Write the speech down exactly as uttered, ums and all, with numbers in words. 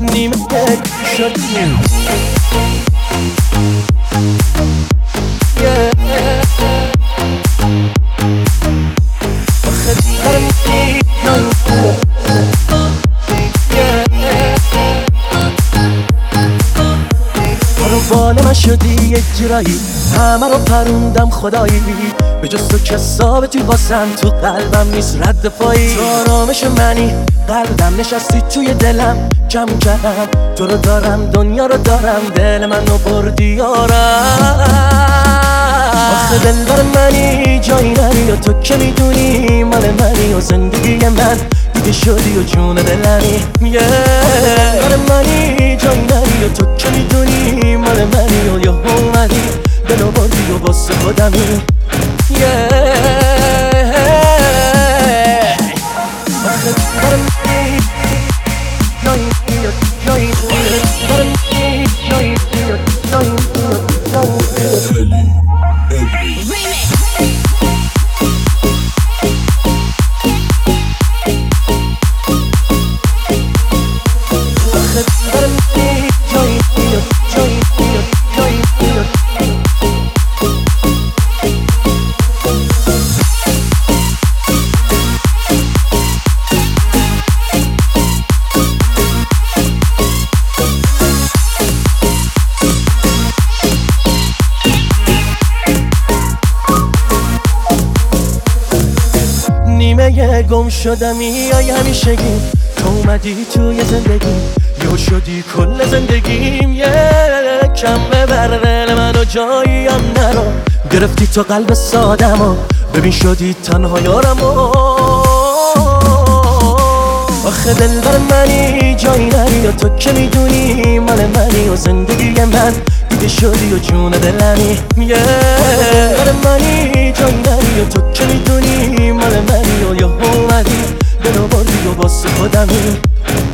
نیمه شدیم بال من شدی یک جرایی، همه رو پروندم خدایی، به جز تو که ثابتی واسم تو قلبم نیست رد پایی. تو آرامش منی، قلبم نشستی توی دلم، کم کردم تو رو دارم، دنیا رو دارم، دل منو بردی یارم. آخه دلبر منی، جایی نری و تو که میدونی مال منی و زندگی من دیگه شدی و جون دلمی. دلبر منی، جایی نری و تو که میدونی مال منی و یا اومدی دلو بردی و واسه خودمی. آخه دلبر منی، جایی نری و جایی نری دلبر منی، جایی نری و جایی نری جایی نیمه گم شدمی یا همیشگی، تو اومدی توی زندگی یو شدی کل زندگیم. یک کم ببر دل منو جایی هم نرو، گرفتی تو قلب سادمو، ببین شدی تنها یارمو. آخه دلبر منی، جایی نری و تو که میدونی مال منی و زندگی من دیگه شدی و جون دلمی. دلبر منی، جایی نری و تو که میدونی مال منی و یا اومدی دلو بردی و واسه خودمی.